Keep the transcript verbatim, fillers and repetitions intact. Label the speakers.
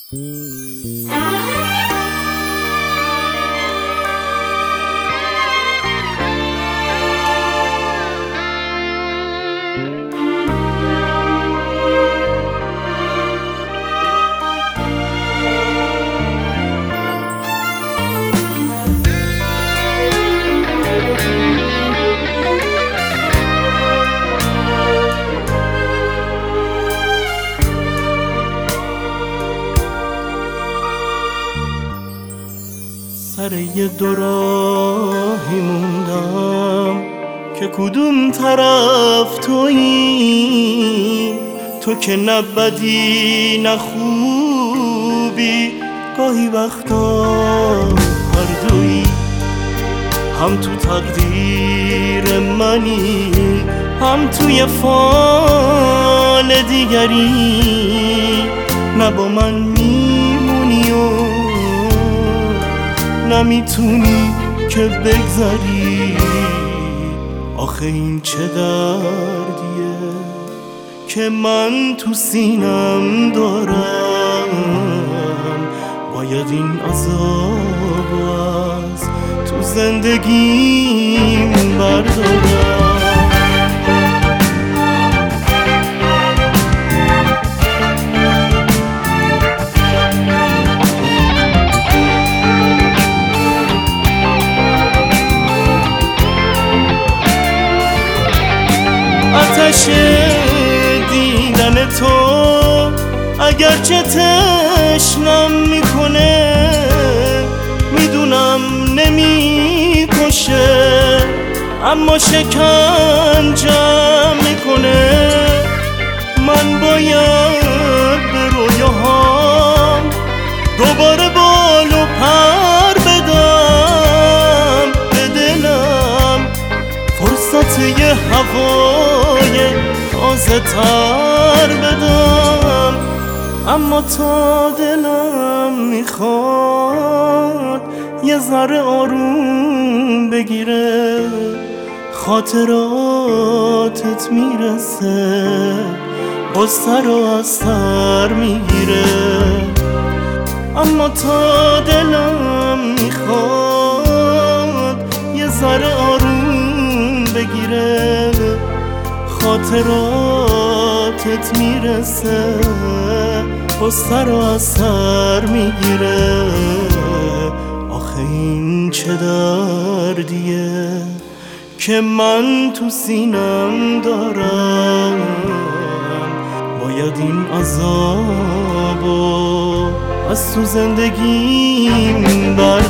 Speaker 1: سر یه دو راهی موندم که کدوم طرف تویی، تو که نه بدی نه خوبی، گاهی وقتا هر دویی، هم تو تقدیر منی هم توی فال دیگری، نه با من میمونی و نمیتونی که بگذری. آخه این چه دردیه که من تو سینم دارم، باید این عذاب از تو زندگیم بردارم. آتش دیدن تو اگرچه تشنم میکنه، میدونم نمیکشه اما شکنجم میکنه. من باید به رویاهام دوباره بال و پر بدم، به دلم فرصت یه هوای تازه تر بدم، اما تا دلم میخواد یه ذره آروم بگیره، خاطراتت میرسه باز سر و از سر میگیره. اما تا دلم میخواد یه ذره آروم بگیره، خاطراتت میرسه با سر و از سر میگیره. آخه این چه دردیه که من تو سینم دارم، باید این عذابو از تو زندگیم بر